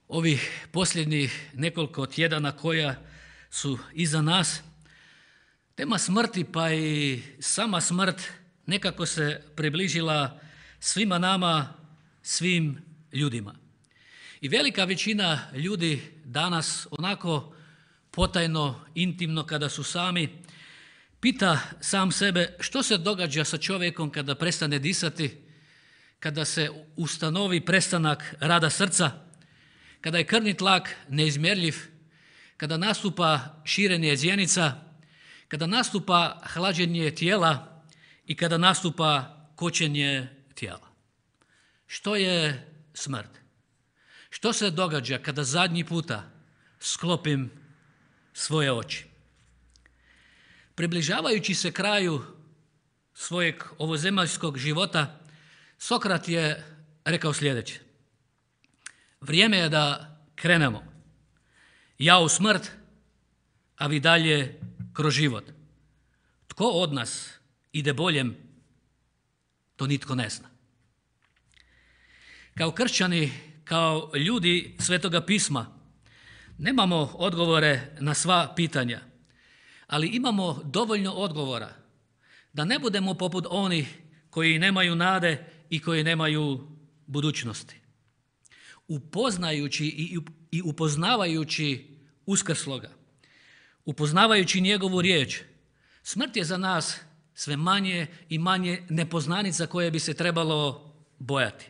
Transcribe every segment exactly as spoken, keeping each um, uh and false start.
ovih posljednjih nekoliko tjedana koja su iza nas, tema smrti pa i sama smrt nekako se približila svima nama, svim ljudima. I velika većina ljudi danas onako potajno, intimno kada su sami, pita sam sebe što se događa sa čovjekom kada prestane disati, kada se ustanovi prestanak rada srca, kada je krvni tlak neizmjerljiv, kada nastupa širenje zjenica, kada nastupa hlađenje tijela i kada nastupa kočenje tijela. Što je smrt? Što se događa kada zadnji puta sklopim svoje oči? Približavajući se kraju svojeg ovozemaljskog života, Sokrat je rekao sljedeće: vrijeme je da krenemo. Ja u smrt, a vi dalje kroz život. Tko od nas ide boljem, to nitko ne zna. Kao kršćani, kao ljudi Svetoga pisma, nemamo odgovore na sva pitanja, ali imamo dovoljno odgovora da ne budemo poput onih koji nemaju nade i koji nemaju budućnosti. Upoznajući i upoznavajući uskrsloga, upoznavajući njegovu riječ, smrt je za nas sve manje i manje nepoznanica koje bi se trebalo bojati.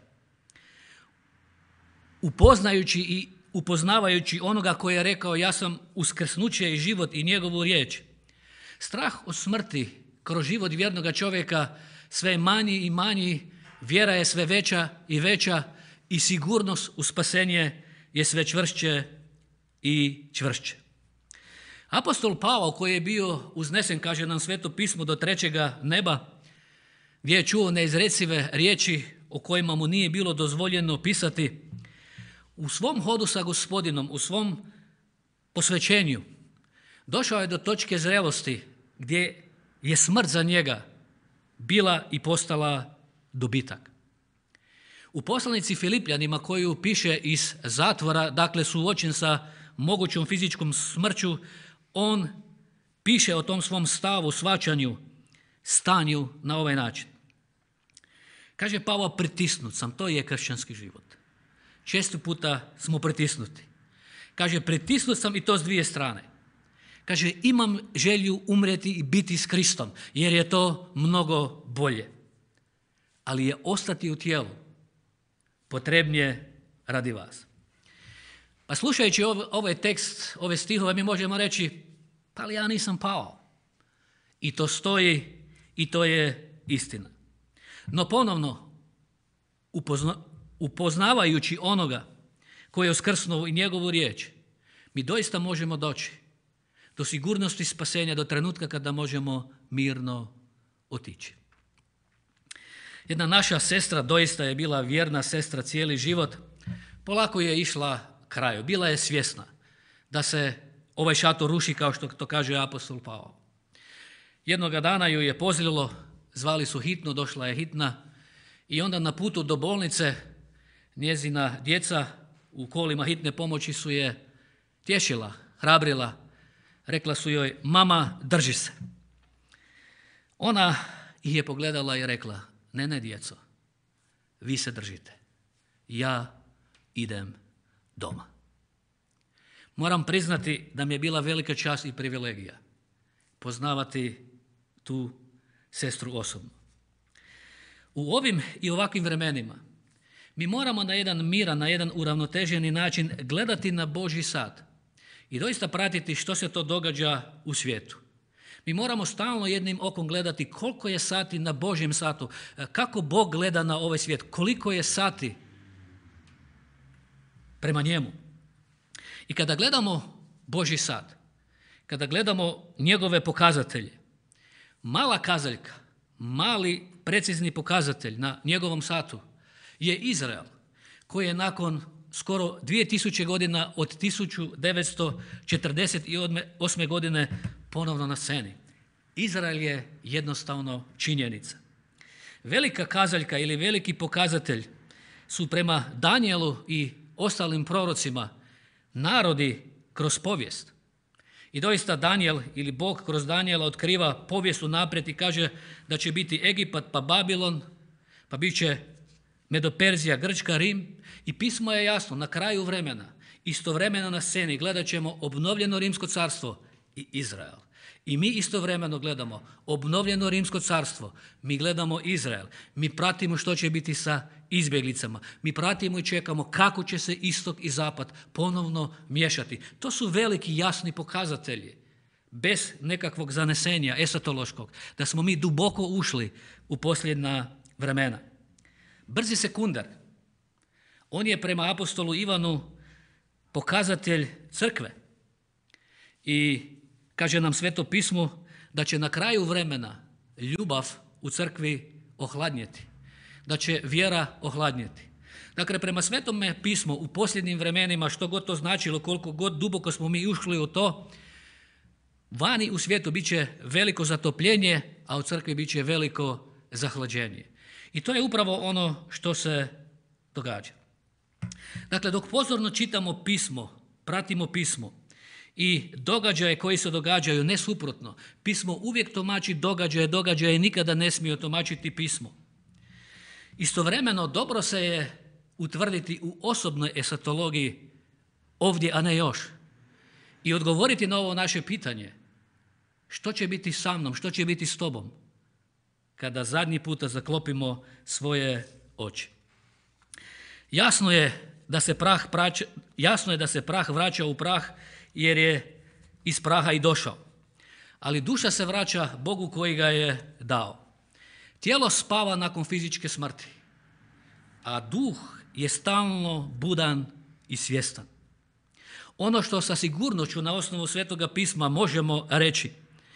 Upoznajući i upoznavajući onoga koji je rekao ja sam uskrsnuće i život i njegovu riječ, strah od smrti kroz život vjernoga čovjeka sve manji i manji, vjera je sve veća i veća i sigurnost u spasenje je sve čvršće i čvršće. Apostol Pavao koji je bio uznesen, kaže nam Sveto pismo, do trećega neba, gdje je čuo neizrecive riječi o kojima mu nije bilo dozvoljeno pisati, u svom hodu sa Gospodinom, u svom posvećenju, došao je do točke zrelosti gdje je smrt za njega bila i postala dobitak. U poslanici Filipljanima koju piše iz zatvora, dakle suočen sa mogućom fizičkom smrću, on piše o tom svom stavu, shvaćanju, stanju na ovaj način. Kaže Pavao, pritisnut sam, to je kršćanski život. Često puta smo pritisnuti. Kaže, pritisnut sam i to s dvije strane. Kaže, imam želju umrijeti i biti s Kristom, jer je to mnogo bolje. Ali je ostati u tijelu potrebnije radi vas. Pa slušajući ovaj tekst, ove stihove, mi možemo reći, pa ali ja nisam pao. I to stoji i to je istina. No ponovno, upozna, upoznavajući onoga koji je uskrsnuo i njegovu riječ, mi doista možemo doći do sigurnosti spasenja, do trenutka kada možemo mirno otići. Jedna naša sestra doista je bila vjerna sestra cijeli život, polako je išla kraju, bila je svjesna da se ovaj šator ruši kao što to kaže apostol Pavao. Jednoga dana ju je pozlilo, zvali su hitnu, došla je hitna i onda na putu do bolnice njezina djeca u kolima hitne pomoći su je tješila, hrabrila, rekla su joj mama drži se. Ona ih je pogledala i rekla ne, ne djeco, vi se držite, ja idem doma. Moram priznati da mi je bila velika čast i privilegija poznavati tu sestru osobno. U ovim i ovakvim vremenima mi moramo na jedan miran, na jedan uravnoteženi način gledati na Božji sat i doista pratiti što se to događa u svijetu. Mi moramo stalno jednim okom gledati koliko je sati na Božjem satu, kako Bog gleda na ovaj svijet, koliko je sati prema njemu. I kada gledamo Božji sat, kada gledamo njegove pokazatelje, mala kazaljka, mali precizni pokazatelj na njegovom satu je Izrael, koji je nakon skoro dvije tisuće godina od tisuću devetsto četrdeset osme godine ponovno na sceni. Izrael je jednostavno činjenica. Velika kazaljka ili veliki pokazatelj su prema Danijelu i ostalim prorocima narodi kroz povijest. I doista Danijel ili Bog kroz Danijela otkriva povijest unaprijed i kaže da će biti Egipat pa Babilon, pa bit će Medoperzija, Grčka, Rim. I pismo je jasno, na kraju vremena, istovremeno na sceni gledat ćemo obnovljeno Rimsko carstvo i Izrael. I mi istovremeno gledamo obnovljeno Rimsko carstvo, mi gledamo Izrael, mi pratimo što će biti sa izbjeglicama, mi pratimo i čekamo kako će se istok i zapad ponovno miješati. To su veliki jasni pokazatelji, bez nekakvog zanesenja esatološkog, da smo mi duboko ušli u posljednja vremena. Brzi sekundar, on je prema apostolu Ivanu pokazatelj crkve i kaže nam Sveto pismo da će na kraju vremena ljubav u crkvi ohladnjeti, da će vjera ohladnjeti. Dakle, prema Svetome pismu u posljednjim vremenima, što god to značilo, koliko god duboko smo mi ušli u to, vani u svijetu bit će veliko zatopljenje, a u crkvi bit će veliko zahlađenje. I to je upravo ono što se događa. Dakle, dok pozorno čitamo pismo, pratimo pismo, i događaje koji se događaju, ne suprotno. Pismo uvijek tumači događaje, događaje nikada ne smije tumačiti pismo. Istovremeno dobro se je utvrditi u osobnoj esatologiji ovdje, a ne još. I odgovoriti na ovo naše pitanje. Što će biti sa mnom, što će biti s tobom? Kada zadnji puta zaklopimo svoje oči. Jasno je da se prah, praća, jasno je da se prah vraća u prah, jer je iz praha i došao. Ali duša se vraća Bogu koji ga je dao. Tijelo spava nakon fizičke smrti, a duh je stalno budan i svjestan. Ono što sa sigurnošću na osnovu Svetoga pisma možemo reći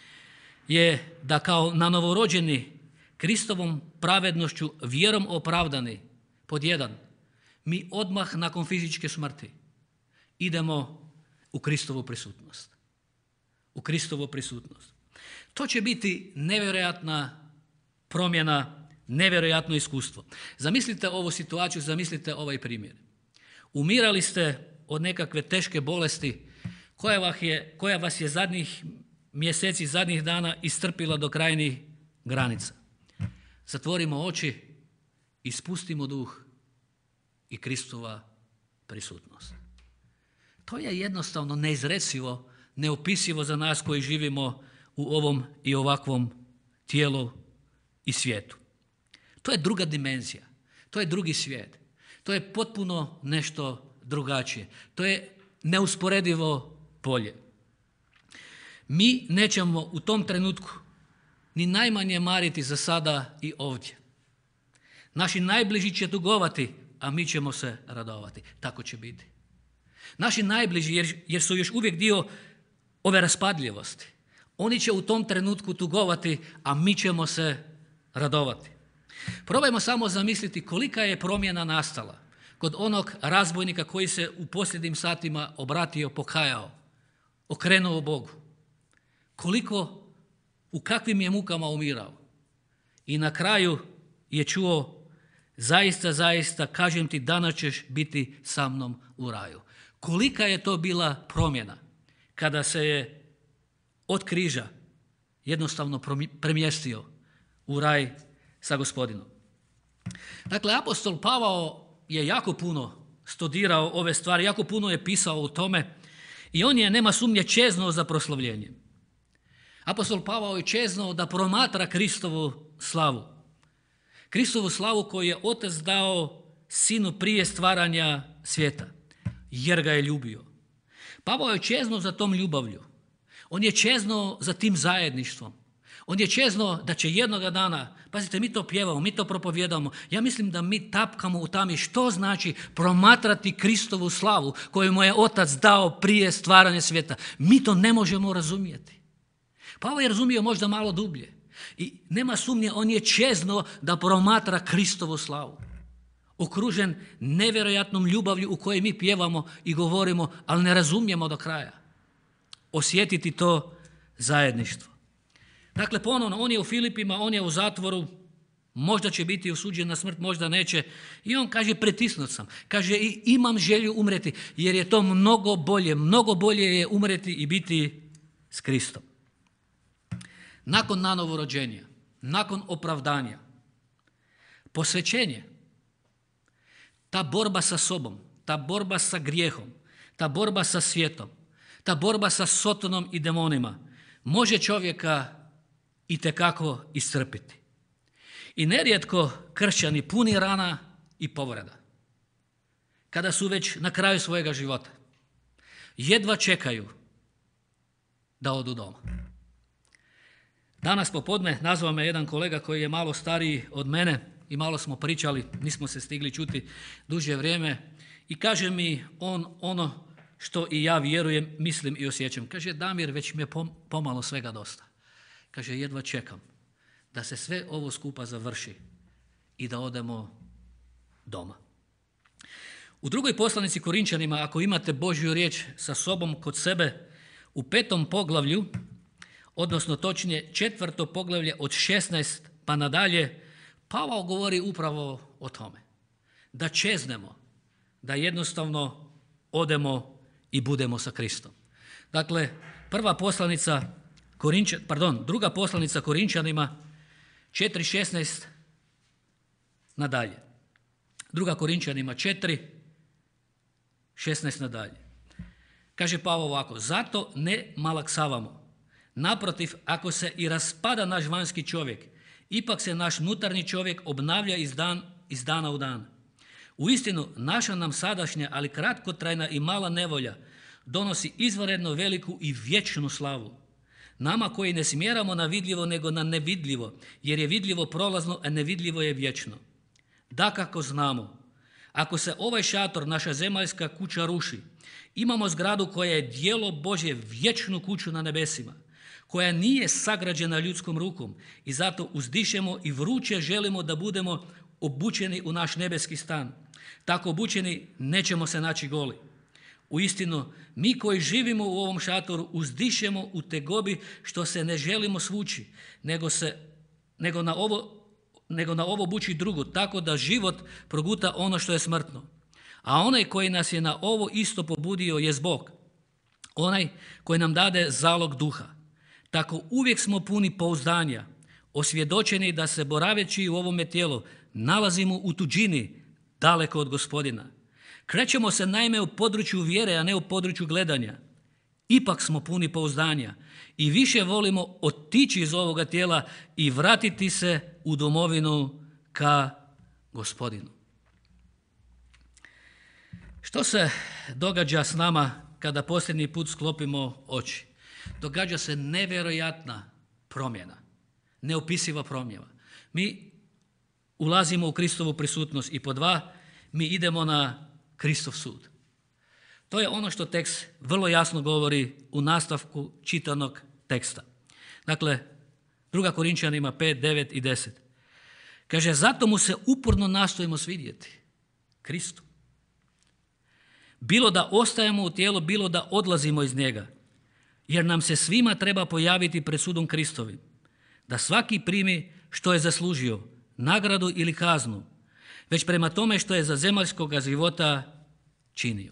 je da kao na novorođeni Kristovom pravednošću vjerom opravdani, pod jedan, mi odmah nakon fizičke smrti idemo u Kristovu prisutnost. U Kristovu prisutnost. To će biti nevjerojatna promjena, nevjerojatno iskustvo. Zamislite ovu situaciju, zamislite ovaj primjer. Umirali ste od nekakve teške bolesti koja vas je, koja vas je zadnjih mjeseci, zadnjih dana istrpila do krajnjih granica. Zatvorimo oči, ispustimo duh i Kristova prisutnost. To je jednostavno neizrecivo, neopisivo za nas koji živimo u ovom i ovakvom tijelu i svijetu. To je druga dimenzija, to je drugi svijet, to je potpuno nešto drugačije, to je neusporedivo polje. Mi nećemo u tom trenutku ni najmanje mariti za sada i ovdje. Naši najbliži će tugovati, a mi ćemo se radovati. Tako će biti. Naši najbliži, jer, jer su još uvijek dio ove raspadljivosti, oni će u tom trenutku tugovati, a mi ćemo se radovati. Probajmo samo zamisliti kolika je promjena nastala kod onog razbojnika koji se u posljednjim satima obratio, pokajao, okrenuo Bogu. Koliko, u kakvim je mukama umirao. I na kraju je čuo, zaista, zaista, kažem ti, danas ćeš biti sa mnom u raju. Kolika je to bila promjena kada se je od križa jednostavno premjestio u raj sa Gospodinom. Dakle, apostol Pavao je jako puno studirao ove stvari, jako puno je pisao o tome i on je, nema sumnje, čeznuo za proslavljenje. Apostol Pavao je čeznuo da promatra Kristovu slavu. Kristovu slavu koju je Otac dao Sinu prije stvaranja svijeta, jer ga je ljubio. Pavao je čeznuo za tom ljubavlju. On je čeznuo za tim zajedništvom. On je čeznuo da će jednoga dana, pazite, mi to pjevamo, mi to propovjedamo, ja mislim da mi tapkamo u tami što znači promatrati Kristovu slavu koju mu je Otac dao prije stvaranja svijeta. Mi to ne možemo razumjeti. Pavao je razumio možda malo dublje. I nema sumnje, on je čeznuo da promatra Kristovu slavu. Okružen nevjerojatnom ljubavlju u kojoj mi pjevamo i govorimo, ali ne razumijemo do kraja. Osjetiti to zajedništvo. Dakle, ponovno, on je u Filipima, on je u zatvoru Možda će biti osuđen na smrt, možda neće. I on kaže, pritisnut sam. Kaže, i imam želju umreti, jer je to mnogo bolje. Mnogo bolje je umreti i biti s Kristom. Nakon nanovorođenja, nakon opravdanja, posvećenje, ta borba sa sobom, ta borba sa grijehom, ta borba sa svijetom, ta borba sa Sotonom i demonima može čovjeka itekako iscrpiti. I nerijetko kršćani puni rana i povreda, kada su već na kraju svojega života, jedva čekaju da odu doma. Danas popodne nazvao me jedan kolega koji je malo stariji od mene i malo smo pričali, nismo se stigli čuti duže vrijeme, i kaže mi on ono što i ja vjerujem, mislim i osjećam. Kaže, Damir, već mi je pomalo svega dosta. Kaže, jedva čekam da se sve ovo skupa završi i da odemo doma. U drugoj poslanici Korinčanima, ako imate Božju riječ sa sobom kod sebe, u petom poglavlju, odnosno točnije četvrto poglavlje od šesnaest pa nadalje, Pavao govori upravo o tome. Da čeznemo, da jednostavno odemo i budemo sa Kristom. Dakle, prva poslanica Korinčan, pardon, druga poslanica Korinčanima, četiri šesnaest nadalje. Druga Korinčanima četiri šesnaest nadalje. Kaže Pavao ovako, zato ne malaksavamo. Naprotiv, ako se i raspada naš vanjski čovjek, ipak se naš unutarnji čovjek obnavlja iz, dan, iz dana u dan. Uistinu, naša nam sadašnja, ali kratkotrajna i mala nevolja donosi izvanredno veliku i vječnu slavu. Nama koji ne smjeramo na vidljivo nego na nevidljivo, jer je vidljivo prolazno, a nevidljivo je vječno. Dakako znamo, ako se ovaj šator, naša zemaljska kuća ruši, imamo zgradu koja je djelo Božje, vječnu kuću na nebesima, koja nije sagrađena ljudskom rukom, i zato uzdišemo i vruće želimo da budemo obučeni u naš nebeski stan. Tako obučeni nećemo se naći goli. Uistinu, mi koji živimo u ovom šatoru uzdišemo u tegobi što se ne želimo svući, nego, se, nego, na ovo, nego na ovo bući drugo, tako da život proguta ono što je smrtno. A onaj koji nas je na ovo isto pobudio je Bog, onaj koji nam dade zalog duha. Tako uvijek smo puni pouzdanja, osvjedočeni da se boraveći u ovome tijelu nalazimo u tuđini, daleko od Gospodina. Krećemo se naime u području vjere, a ne u području gledanja. Ipak smo puni pouzdanja i više volimo otići iz ovoga tijela i vratiti se u domovinu ka Gospodinu. Što se događa s nama kada posljednji put sklopimo oči? Događa se nevjerojatna promjena, neopisiva promjena. Mi ulazimo u Kristovu prisutnost i po dva, mi idemo na Kristov sud. To je ono što tekst vrlo jasno govori u nastavku čitanog teksta. Dakle, druga Korinčanima pet, devet i deset. Kaže, zato mu se uporno nastojimo svidjeti, Kristu. Bilo da ostajemo u tijelu, bilo da odlazimo iz njega, jer nam se svima treba pojaviti pred sudom Kristovim, da svaki primi što je zaslužio, nagradu ili kaznu, već prema tome što je za zemaljskog života činio.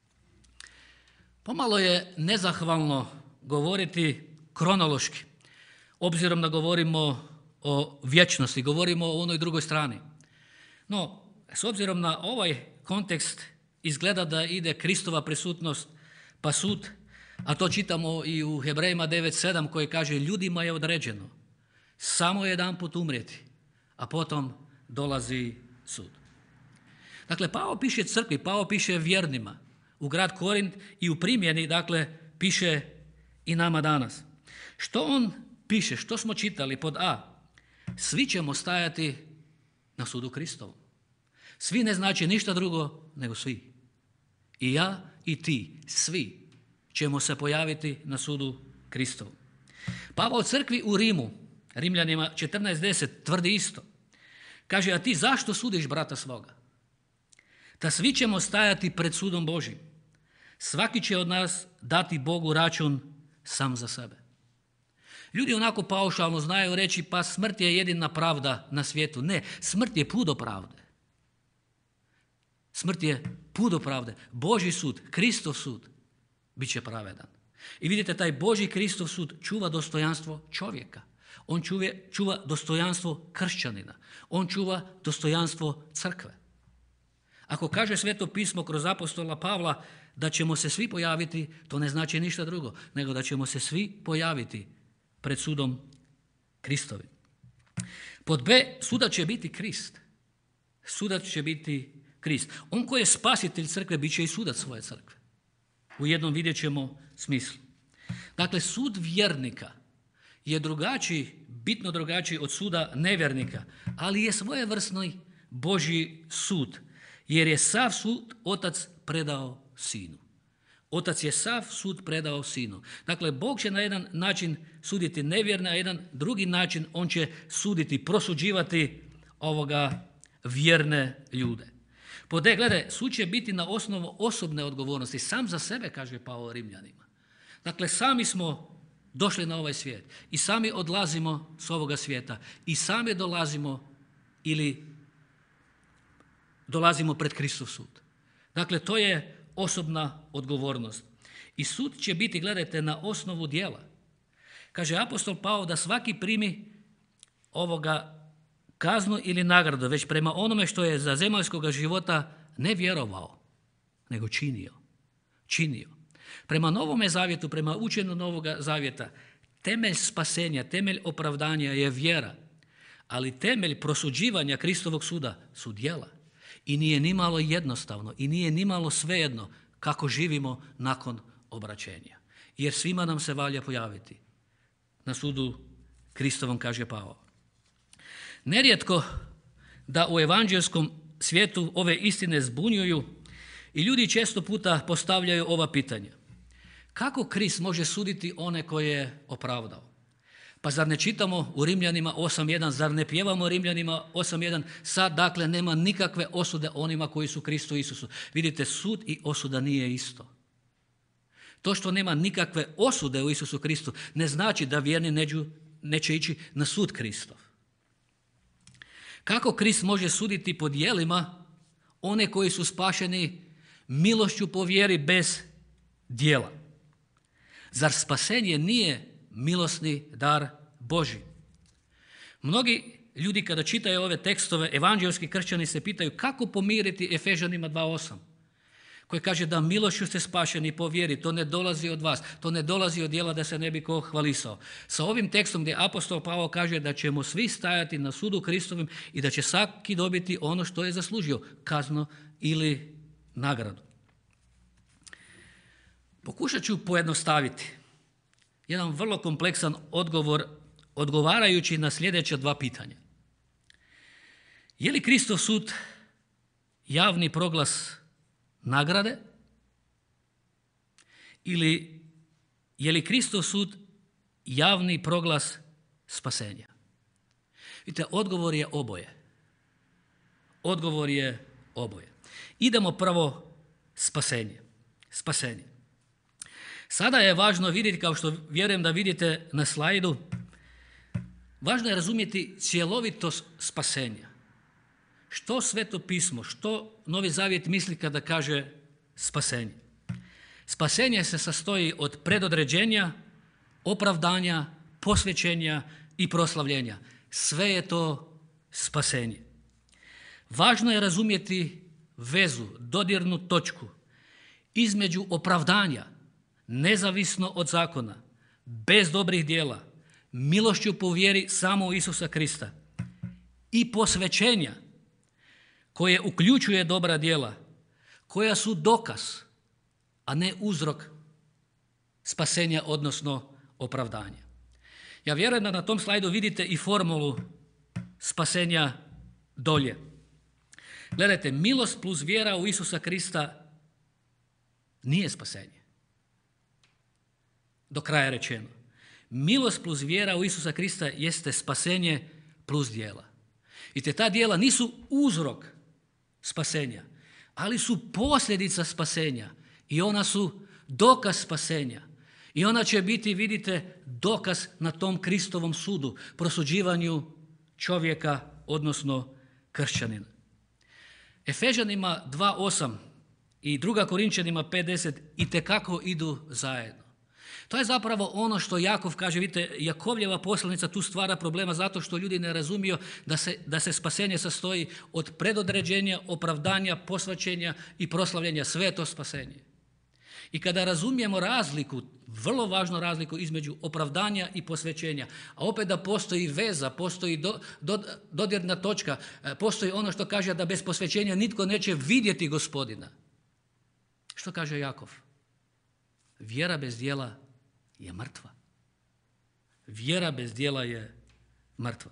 Pomalo je nezahvalno govoriti kronološki, obzirom da govorimo o vječnosti, govorimo o onoj drugoj strani. No, s obzirom na ovaj kontekst izgleda da ide Kristova prisutnost pa sud, a to čitamo i u Hebrejima devet sedam koji kaže, ljudima je određeno samo jedan put umrijeti, a potom dolazi sud. Dakle, Pavao piše crkvi, Pavao piše vjernima u grad Korint i u primjeni, dakle, piše i nama danas. Što on piše, što smo čitali pod A? Svi ćemo stajati na sudu Kristovu. Svi ne znači ništa drugo nego svi. I ja i ti, svi ćemo se pojaviti na sudu Kristovu. Pavao crkvi u Rimu, Rimljanima četrnaest deset, tvrdi isto. Kaže, a ti zašto sudiš brata svoga? Da svi ćemo stajati pred sudom Božjim. Svaki će od nas dati Bogu račun sam za sebe. Ljudi onako paušalno znaju reći pa smrt je jedina pravda na svijetu. Ne, smrt je put do pravde. Smrt je put do pravde. Božji sud, Kristov sud, bit će pravedan. I vidite, taj Božji Kristov sud čuva dostojanstvo čovjeka. On čuva, čuva dostojanstvo kršćanina. On čuva dostojanstvo crkve. Ako kaže Sveto pismo kroz apostola Pavla da ćemo se svi pojaviti, to ne znači ništa drugo, nego da ćemo se svi pojaviti pred sudom Kristovim. Pod B, sudac će biti Krist. Sudac će biti Krist. On koji je spasitelj crkve, bit će i sudac svoje crkve. U jednom vidjet ćemo smislu. Dakle, sud vjernika je drugačiji, bitno drugačiji od suda nevjernika, ali je svojevrsni Božji sud, jer je sav sud Otac predao Sinu. Otac je sav sud predao Sinu. Dakle, Bog će na jedan način suditi nevjerne, a jedan drugi način on će suditi, prosuđivati ovoga vjerne ljude. Pod E, gledaj, sud će biti na osnovu osobne odgovornosti. Sam za sebe, kaže Pavao Rimljanima. Dakle, sami smo došli na ovaj svijet i sami odlazimo s ovoga svijeta i sami dolazimo ili dolazimo pred Kristov sud. Dakle, to je osobna odgovornost. I sud će biti, gledajte, na osnovu djela. Kaže apostol Pavao da svaki primi ovoga kaznu ili nagradu, već prema onome što je za zemaljskog života ne vjerovao, nego činio. Činio. Prema Novome zavjetu, prema učenju Novoga zavjeta, temelj spasenja, temelj opravdanja je vjera, ali temelj prosuđivanja Kristovog suda su djela. I nije nimalo jednostavno i nije nimalo svejedno kako živimo nakon obraćenja. Jer svima nam se valja pojaviti na sudu Kristovom, kaže Pavao. Nerijetko da u evanđelskom svijetu ove istine zbunjuju i ljudi često puta postavljaju ova pitanja. Kako Krist može suditi one koje je opravdao? Pa zar ne čitamo u Rimljanima osam jedan, zar ne pjevamo Rimljanima osam jedan, sad dakle nema nikakve osude onima koji su Kristu Isusu. Vidite, sud i osuda nije isto. To što nema nikakve osude u Isusu Kristu ne znači da vjerni neđu, neće ići na sud Kristov. Kako Krist može suditi po djelima one koji su spašeni milošću po vjeri bez djela? Zar spasenje nije milosni dar Božji? Mnogi ljudi kada čitaju ove tekstove, evanđelski kršćani se pitaju kako pomiriti Efežanima dva osam, koji kaže da milošću ste spašeni po vjeri, to ne dolazi od vas, to ne dolazi od djela da se ne bi ko hvalisao. Sa ovim tekstom gdje apostol Pavao kaže da ćemo svi stajati na sudu Kristovim i da će svaki dobiti ono što je zaslužio, kaznu ili nagradu. Pokušat ću pojednostaviti jedan vrlo kompleksan odgovor odgovarajući na sljedeća dva pitanja. Je li Kristov sud javni proglas nagrade ili je li Kristov sud javni proglas spasenja? Vidite, odgovor je oboje. Odgovor je oboje. Idemo prvo spasenje. Spasenje. Sada je važno vidjeti, kao što vjerujem da vidite na slajdu, važno je razumjeti cjelovitost spasenja. Što Sveto pismo, što Novi Zavjet misli kada kaže spasenje? Spasenje se sastoji od predodređenja, opravdanja, posvećenja i proslavljenja. Sve je to spasenje. Važno je razumjeti vezu, dodirnu točku između opravdanja, nezavisno od zakona, bez dobrih djela, milošću po vjeri samo u Isusa Krista i posvećenja koje uključuje dobra djela, koja su dokaz, a ne uzrok spasenja, odnosno opravdanja. Ja vjerujem da na tom slajdu vidite i formulu spasenja dolje. Gledajte, milost plus vjera u Isusa Krista nije spasenje. Do kraja rečeno. Milost plus vjera u Isusa Krista jeste spasenje plus djela. I te ta djela nisu uzrok spasenja, ali su posljedica spasenja i ona su dokaz spasenja. I ona će biti, vidite, dokaz na tom Kristovom sudu, prosuđivanju čovjeka, odnosno kršćanina. Efežanima dva osam i druga Korinčanima pet deset itekako idu zajedno. To je zapravo ono što Jakov kaže, vidite, Jakovljeva poslanica tu stvara problema zato što ljudi ne razumiju da se, da se spasenje sastoji od predodređenja, opravdanja, posvaćenja i proslavljenja, sve je to spasenje. I kada razumijemo razliku, vrlo važnu razliku između opravdanja i posvećenja, a opet da postoji veza, postoji do, do, dodirna točka, postoji ono što kaže da bez posvećenja nitko neće vidjeti Gospodina. Što kaže Jakov? Vjera bez djela je mrtva. Vjera bez djela je mrtva.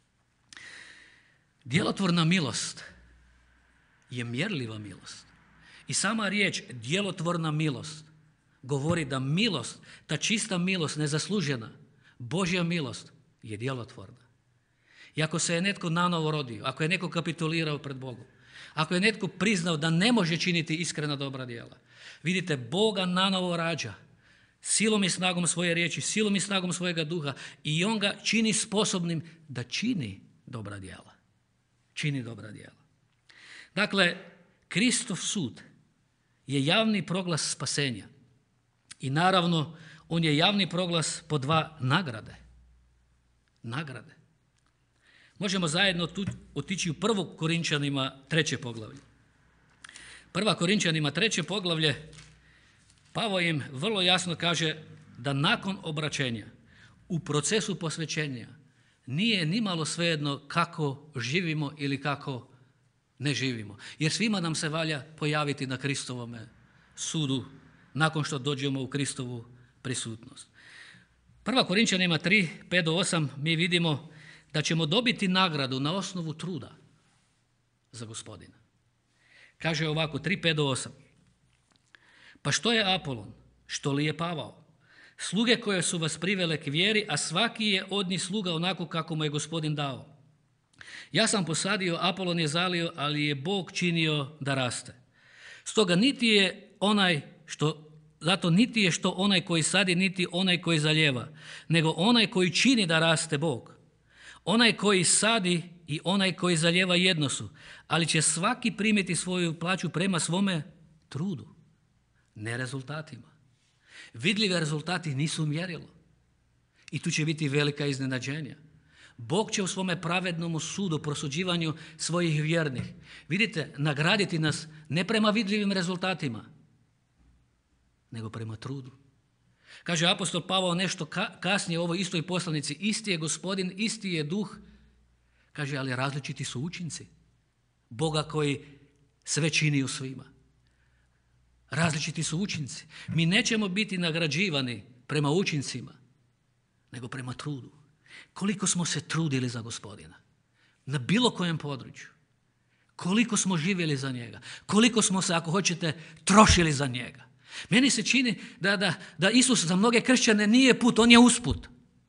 Djelotvorna milost je mjerljiva milost. I sama riječ djelotvorna milost govori da milost, ta čista milost, nezaslužena, Božja milost je djelotvorna. I ako se je netko nanovo rodio, ako je netko kapitulirao pred Bogom, ako je netko priznao da ne može činiti iskrena dobra djela, vidite, Boga nanovo rađa silom i snagom svoje riječi, silom i snagom svojega duha i on ga čini sposobnim da čini dobra djela. Čini dobra djela. Dakle, Kristov sud je javni proglas spasenja. I naravno, on je javni proglas po dva nagrade. Nagrade. Možemo zajedno tu otići u prvo Korinčanima treće poglavlje. Prva Korinčanima treće poglavlje, Pavao im vrlo jasno kaže da nakon obraćenja u procesu posvećenja nije nimalo svejedno kako živimo ili kako ne živimo. Jer svima nam se valja pojaviti na Kristovome sudu nakon što dođemo u Kristovu prisutnost. Prva Korinčanima tri, pet do osam mi vidimo da ćemo dobiti nagradu na osnovu truda za Gospodina. Kaže ovako, tri, pet do osam. Pa što je Apolon? Što li je Pavao? Sluge koje su vas privele k vjeri, a svaki je od njih sluga onako kako mu je Gospodin dao. Ja sam posadio, Apolon je zalio, ali je Bog činio da raste. Stoga niti je onaj što, zato niti je što onaj koji sadi, niti onaj koji zalijeva, nego onaj koji čini da raste Bog. Onaj koji sadi i onaj koji zalijeva jedno su, ali će svaki primiti svoju plaću prema svome trudu, ne rezultatima. Vidljivi rezultati nisu mjerilo. I tu će biti velika iznenađenja. Bog će u svome pravednom sudu, prosuđivanju svojih vjernih, vidite, nagraditi nas ne prema vidljivim rezultatima, nego prema trudu. Kaže apostol Pavao nešto kasnije u ovoj istoj poslanici, isti je Gospodin, isti je duh, kaže, ali različiti su učinci Boga koji sve čini u svima. Različiti su učinci. Mi nećemo biti nagrađivani prema učincima, nego prema trudu. Koliko smo se trudili za Gospodina, na bilo kojem području, koliko smo živjeli za njega, koliko smo se, ako hoćete, trošili za njega. Meni se čini da, da, da Isus za mnoge kršćane nije put, on je usput.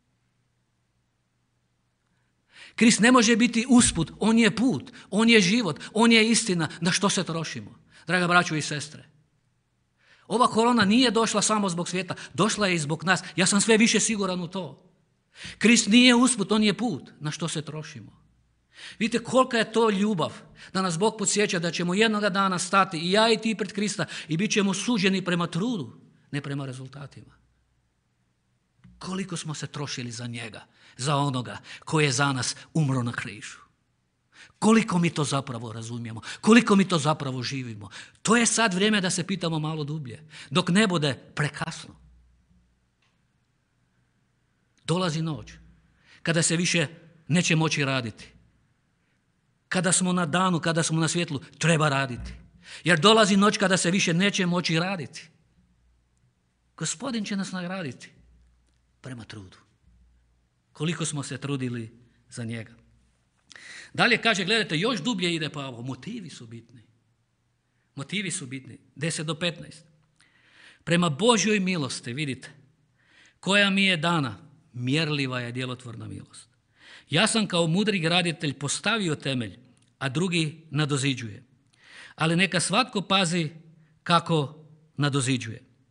Krist ne može biti usput, on je put, on je život, on je istina. Na što se trošimo, draga braćo i sestre? Ova korona nije došla samo zbog svijeta, došla je i zbog nas. Ja sam sve više siguran u to. Krist nije usput, on je put. Na što se trošimo? Vidite kolika je to ljubav da nas Bog podsjeća da ćemo jednoga dana stati i ja i ti pred Krista i bit ćemo suđeni prema trudu, ne prema rezultatima. Koliko smo se trošili za njega, za onoga koji je za nas umro na križu. Koliko mi to zapravo razumijemo, koliko mi to zapravo živimo. To je sad vrijeme da se pitamo malo dublje, dok ne bude prekasno. Dolazi noć, kada se više neće moći raditi. Kada smo na danu, kada smo na svjetlu, treba raditi. Jer dolazi noć kada se više neće moći raditi. Gospodin će nas nagraditi prema trudu. Koliko smo se trudili za njega. Dalje kaže, gledajte, još dublje ide Pavao. Motivi su bitni. Motivi su bitni. deset do petnaest. Prema Božjoj milosti, vidite, koja mi je dana, mjerljiva je djelotvorna milost. Ja sam kao mudri graditelj postavio temelj, a drugi nadoziđuje. Ali neka svatko pazi kako nadoziđuje.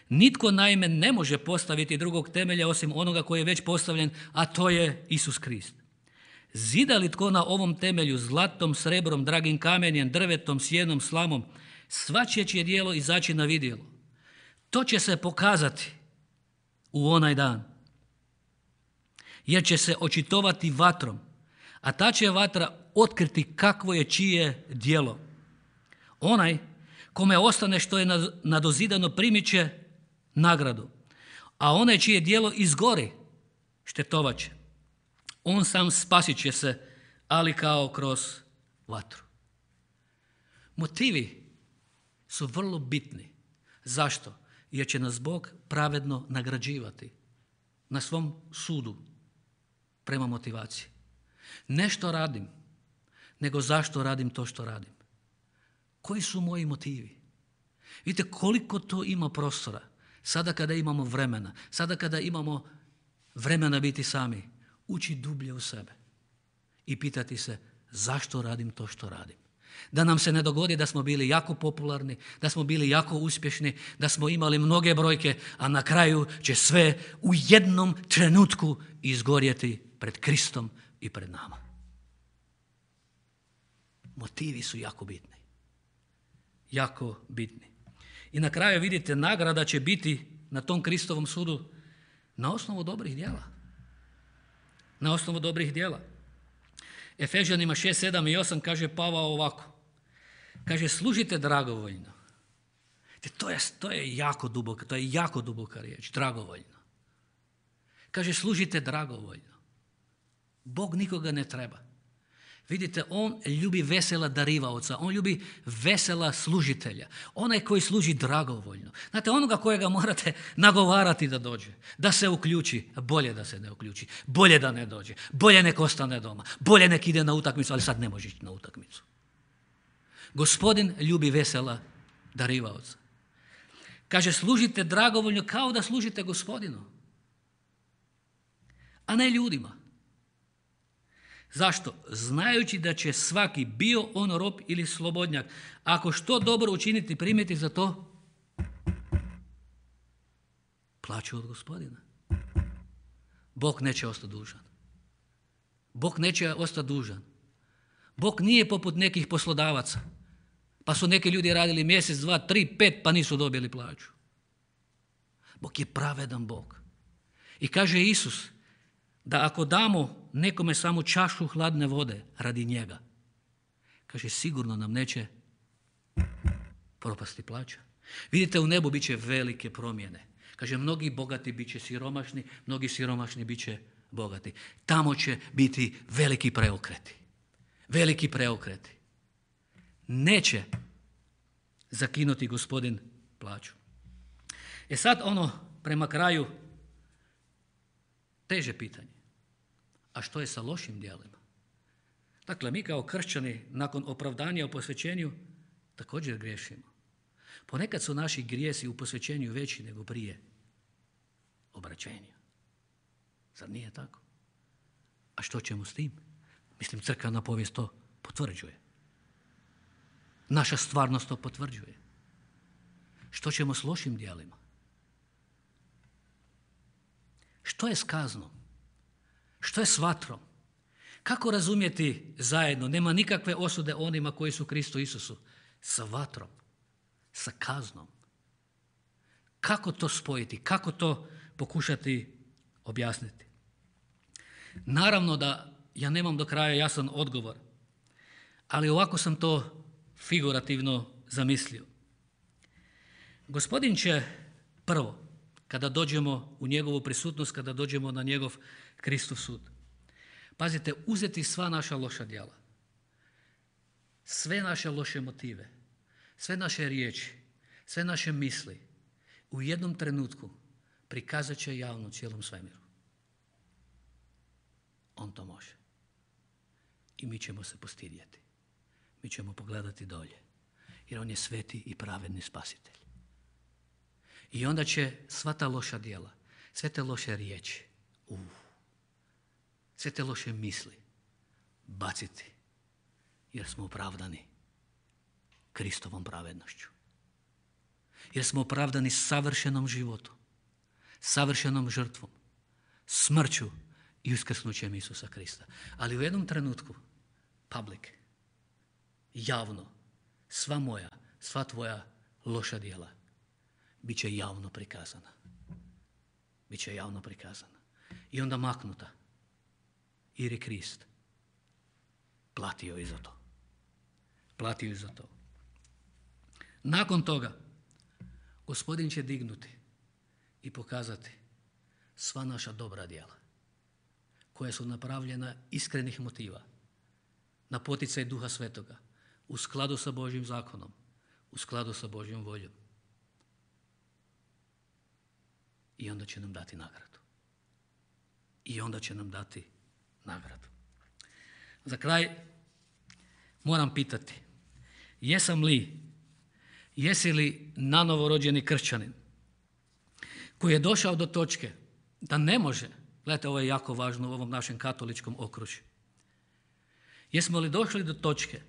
Nitko naime ne može postaviti drugog temelja osim onoga koji je već postavljen, a to je Isus Krist. Zida li tko na ovom temelju zlatom, srebrom, dragim kamenjem, drvetom, sjenom, slamom, svačije će djelo izaći na vidjelo. To će se pokazati u onaj dan, jer će se očitovati vatrom, a ta će vatra otkriti kakvo je čije djelo. Onaj kome ostane što je nadozidano primit će nagradu, a onaj čije djelo izgori štetovat će. On sam spasit će se, ali kao kroz vatru. Motivi su vrlo bitni. Zašto? Jer će nas Bog pravedno nagrađivati na svom sudu prema motivaciji. Ne što radim, nego zašto radim to što radim. Koji su moji motivi? Vidite koliko to ima prostora. Sada kada imamo vremena, sada kada imamo vremena biti sami, ući dublje u sebe i pitati se zašto radim to što radim. Da nam se ne dogodi da smo bili jako popularni, da smo bili jako uspješni, da smo imali mnoge brojke, a na kraju će sve u jednom trenutku izgorjeti pred Kristom i pred nama. Motivi su jako bitni. Jako bitni. I na kraju vidite, nagrada će biti na tom Kristovom sudu na osnovu dobrih djela. Na osnovu dobrih djela. Efežanima šest, sedam i osam kaže Pavao ovako. Kaže, služite dragovoljno. To je, to je jako duboka, to je jako duboka riječ, dragovoljno. Kaže, služite dragovoljno. Bog nikoga ne treba. Vidite, on ljubi vesela darivaoca, on ljubi vesela služitelja, onaj koji služi dragovoljno. Znate, onoga kojega morate nagovarati da dođe, da se uključi, bolje da se ne uključi, bolje da ne dođe, bolje nek ostane doma, bolje nek ide na utakmicu, ali sad ne može ići na utakmicu. Gospodin ljubi vesela darivaoca. Kaže, služite dragovoljno kao da služite Gospodinu, a ne ljudima. Zašto? Znajući da će svaki, bio on rob ili slobodnjak, ako što dobro učiniti, primiti za to plaću od Gospodina. Bog neće ostati dužan. Bog neće ostati dužan. Bog nije poput nekih poslodavaca, pa su neki ljudi radili mjesec, dva, tri, pet, pa nisu dobili plaću. Bog je pravedan Bog. I kaže Isus da ako damo nekome samo čašu hladne vode radi njega, kaže, sigurno nam neće propasti plaća. Vidite, u nebu bit će velike promjene. Kaže, mnogi bogati bit će siromašni, mnogi siromašni bit će bogati. Tamo će biti veliki preokreti. Veliki preokreti. Neće zakinuti Gospodin plaću. E sad ono, prema kraju, teže pitanje. A što je sa lošim djelima? Dakle, mi kao kršćani, nakon opravdanja u posvećenju, također griješimo. Ponekad su naši grijesi u posvećenju veći nego prije obraćenja. Zar nije tako? A što ćemo s tim? Mislim, crkvena povijest to potvrđuje. Naša stvarnost to potvrđuje. Što ćemo s lošim djelima? Što je s kaznom? Što je s vatrom? Kako razumjeti zajedno? Nema nikakve osude onima koji su Kristu Isusu. Sa vatrom, sa kaznom. Kako to spojiti? Kako to pokušati objasniti? Naravno da ja nemam do kraja jasan odgovor, ali ovako sam to figurativno zamislio. Gospodin će prvo, kada dođemo u njegovu prisutnost, kada dođemo na njegov Kristov sud, pazite, uzeti sva naša loša djela, sve naše loše motive, sve naše riječi, sve naše misli, u jednom trenutku prikazat će javno cijelom svemiru. On to može. I mi ćemo se postidjeti. Mi ćemo pogledati dolje. Jer on je sveti i pravedni spasitelj. I onda će sva ta loša djela, sve te loše riječi, uh, sve te loše misli baciti. Jer smo opravdani Kristovom pravednošću. Jer smo opravdani savršenom životom, savršenom žrtvom, smrću i uskrsnućem Isusa Krista. Ali u jednom trenutku, public, javno, sva moja, sva tvoja loša djela bit će javno prikazana. Biće javno prikazana. I onda maknuta. Jer je Krist platio i za to. Platio i za to. Nakon toga, Gospodin će dignuti i pokazati sva naša dobra djela, koja su napravljena iskrenih motiva, na poticaj Duha Svetoga, u skladu sa Božjim zakonom, u skladu sa Božjom voljom. I onda će nam dati nagradu. I onda će nam dati nagradu. Za kraj moram pitati, jesam li, jesi li nanovo rođeni kršćanin koji je došao do točke da ne može, gledajte, ovo je jako važno u ovom našem katoličkom okružju, jesmo li došli do točke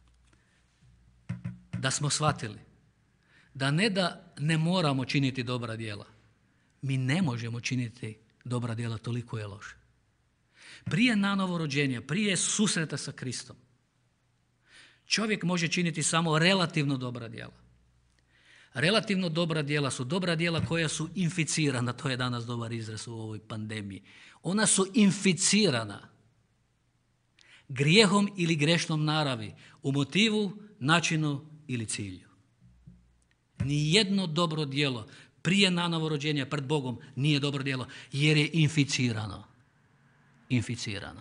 da smo shvatili da ne da ne moramo činiti dobra djela, mi ne možemo činiti dobra djela, toliko je loše. Prije nanovo rođenja, prije susreta sa Kristom, čovjek može činiti samo relativno dobra djela. Relativno dobra djela su dobra djela koja su inficirana, to je danas dobar izraz u ovoj pandemiji. Ona su inficirana grijehom ili grešnom naravi, u motivu, načinu ili cilju. Nijedno dobro djelo prije nanovo rođenja pred Bogom nije dobro djelo, jer je inficirano. Inficirano.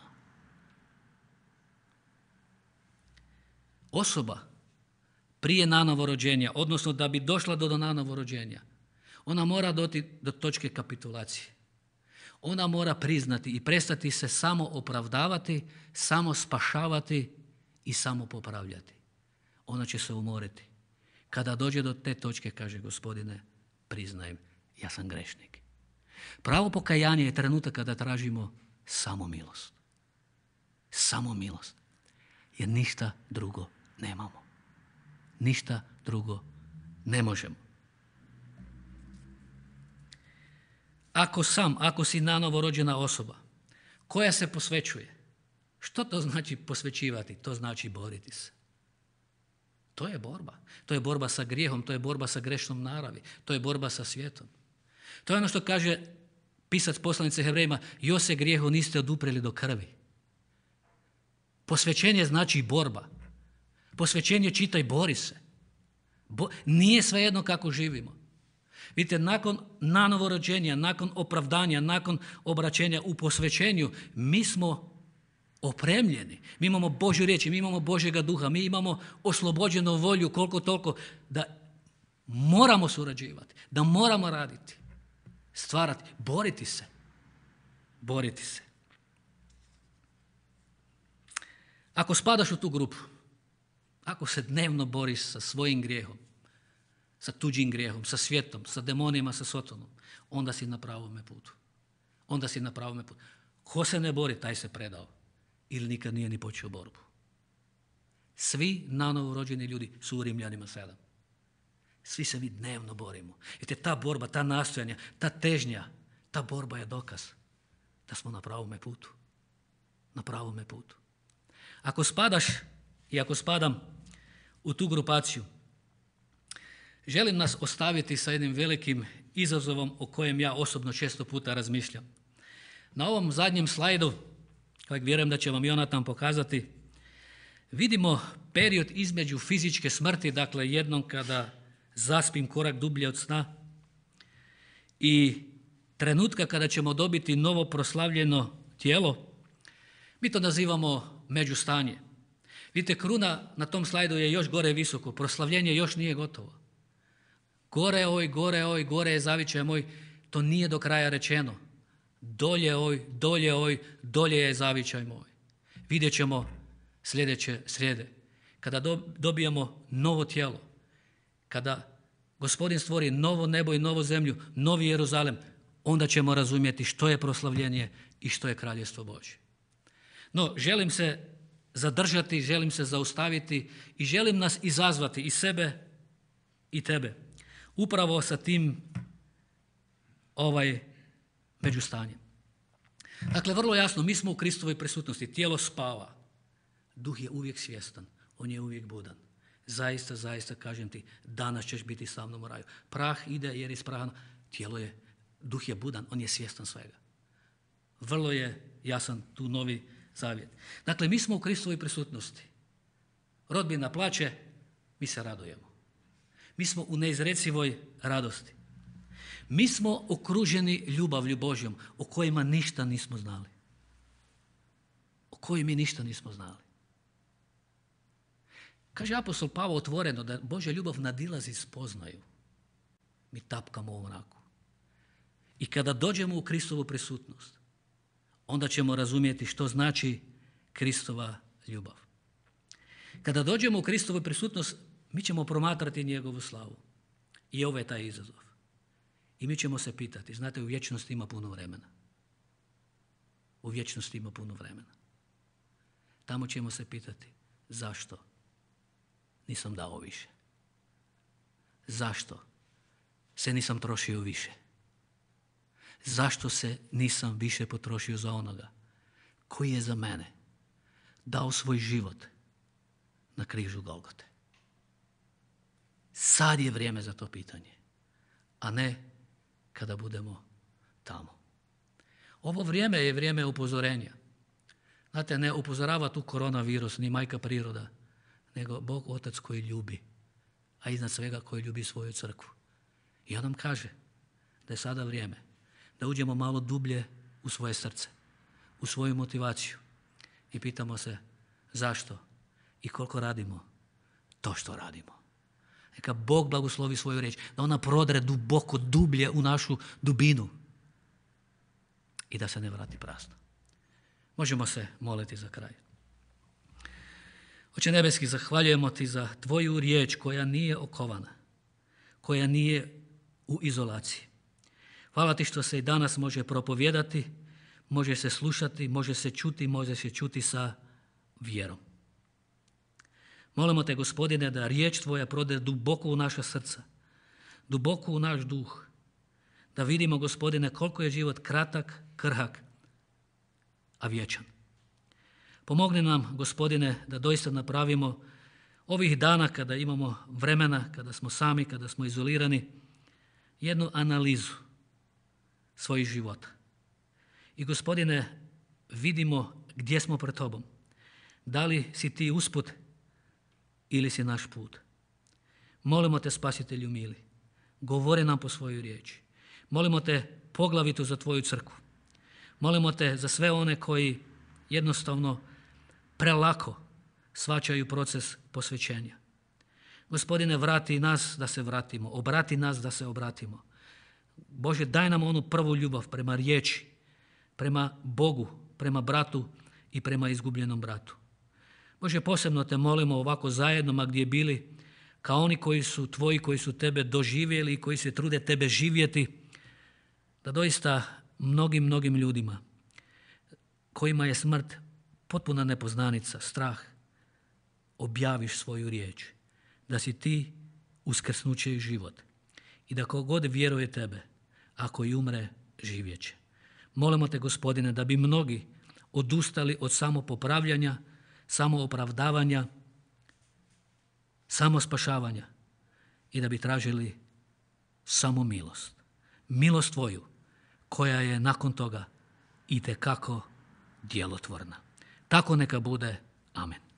Osoba prije nanovo rođenja, odnosno da bi došla do nanovo rođenja, ona mora doći do točke kapitulacije. Ona mora priznati i prestati se samo opravdavati, samo spašavati i samo popravljati. Ona će se umoriti. Kada dođe do te točke, kaže, Gospodine, priznajem, ja sam grešnik. Pravo pokajanje je trenutak kada tražimo samo milost. Samo milost. Jer ništa drugo nemamo. Ništa drugo ne možemo. Ako sam, ako si nanovo rođena osoba koja se posvećuje, što to znači posvećivati? To znači boriti se. To je borba. To je borba sa grijehom, to je borba sa grešnom naravi, to je borba sa svijetom. To je ono što kaže pisac poslanice Hebrejima, još se grijehu niste odupreli do krvi. Posvećenje znači borba. Posvećenje čitaj, bori se. Bo, nije svejedno kako živimo. Vidite, nakon nanovo rođenja, nakon opravdanja, nakon obraćenja u posvećenju, mi smo opremljeni. Mi imamo Božju riječ, mi imamo Božjega duha, mi imamo oslobođenu volju koliko toliko da moramo surađivati, da moramo raditi, stvarati, boriti se. Boriti se. Ako spadaš u tu grupu, ako se dnevno boriš sa svojim grijehom, sa tuđim grijehom, sa svijetom, sa demonima, sa sotonom, onda si na pravome putu. Onda si na pravome putu. Ko se ne bori, taj se predao. Ili nikad nije ni počeo borbu. Svi nanovo rođeni ljudi su u Rimljanima sedam. Svi se mi dnevno borimo. Jer ta borba, ta nastojanja, ta težnja, ta borba je dokaz da smo na pravome putu. Na pravome putu. Ako spadaš i ako spadam u tu grupaciju, želim nas ostaviti sa jednim velikim izazovom o kojem ja osobno često puta razmišljam. Na ovom zadnjem slajdu, kojeg vjerujem da će vam Jonatan pokazati, vidimo period između fizičke smrti, dakle jednom kada zaspim korak dublje od sna, i trenutka kada ćemo dobiti novo proslavljeno tijelo. Mi to nazivamo međustanje. Vidite, kruna na tom slajdu je još gore visoko, proslavljenje još nije gotovo. Gore oj, gore oj, gore je zavičaj moj, to nije do kraja rečeno. Dolje oj, dolje oj, dolje je zavičaj moj. Vidjet ćemo sljedeće srijede, kada dobijemo novo tijelo, kada Gospodin stvori novo nebo i novu zemlju, novi Jeruzalem, onda ćemo razumjeti što je proslavljenje i što je Kraljevstvo Božje. No, želim se zadržati, želim se zaustaviti i želim nas izazvati, i sebe i tebe, upravo sa tim ovaj međustanjem. Dakle, vrlo jasno, mi smo u Kristovoj prisutnosti, tijelo spava, duh je uvijek svjestan, on je uvijek budan. Zaista, zaista, kažem ti, danas ćeš biti sa mnom u raju. Prah ide jer je isprahan, tijelo je, duh je budan, on je svjestan svega. Vrlo je jasan tu novi zavjet. Dakle, mi smo u Kristovoj prisutnosti. Rodbina plače, mi se radujemo. Mi smo u neizrecivoj radosti. Mi smo okruženi ljubavlju Božjom o kojima ništa nismo znali. O kojoj mi ništa nismo znali. Kaže apostol Pavao otvoreno da Božja ljubav nadilazi spoznaju. Mi tapkamo u mraku. I kada dođemo u Kristovu prisutnost, onda ćemo razumjeti što znači Kristova ljubav. Kada dođemo u Kristovu prisutnost, mi ćemo promatrati njegovu slavu. I ovo je taj izazov. I mi ćemo se pitati, znate, u vječnosti ima puno vremena. U vječnosti ima puno vremena. Tamo ćemo se pitati, zašto nisam dao više? Zašto se nisam trošio više? Zašto se nisam više potrošio za onoga koji je za mene dao svoj život na križu Golgote? Sad je vrijeme za to pitanje, a ne kada budemo tamo. Ovo vrijeme je vrijeme upozorenja. Znate, ne upozorava tu koronavirus, ni majka priroda, nego Bog Otac koji ljubi, a iznad svega koji ljubi svoju crkvu. I on nam kaže da je sada vrijeme da uđemo malo dublje u svoje srce, u svoju motivaciju i pitamo se zašto i koliko radimo to što radimo. Neka Bog blagoslovi svoju riječ, da ona prodre duboko, dublje u našu dubinu i da se ne vrati prazno. Možemo se moliti za kraj. Oče nebeski, zahvaljujemo ti za tvoju riječ koja nije okovana, koja nije u izolaciji. Hvala ti što se i danas može propovijedati, može se slušati, može se čuti, može se čuti sa vjerom. Molimo te, Gospodine, da riječ tvoja prode duboko u naša srca, duboko u naš duh, da vidimo, Gospodine, koliko je život kratak, krhak, a vječan. Pomogni nam, Gospodine, da doista napravimo ovih dana kada imamo vremena, kada smo sami, kada smo izolirani, jednu analizu svojih života. I, Gospodine, vidimo gdje smo pred tobom. Da li si ti usput ili si naš put. Molimo te, Spasitelju mili, govori nam po svojoj riječi. Molimo te poglavito za tvoju crkvu. Molimo te za sve one koji jednostavno prelako shvaćaju proces posvećenja. Gospodine, vrati nas da se vratimo, obrati nas da se obratimo. Bože, daj nam onu prvu ljubav prema riječi, prema Bogu, prema bratu i prema izgubljenom bratu. Bože, posebno te molimo ovako zajedno, ma gdje bili, kao oni koji su tvoji, koji su tebe doživjeli i koji se trude tebe živjeti, da doista mnogim, mnogim ljudima kojima je smrt potpuna nepoznanica, strah, objaviš svoju riječ, da si ti uskrsnuće i život i da kogod vjeruje tebe, ako i umre, živjeće. Molimo te, Gospodine, da bi mnogi odustali od samopopravljanja, samoopravdavanja, samospašavanja i da bi tražili samo milost. Milost tvoju koja je nakon toga itekako djelotvorna. Tako neka bude. Amen.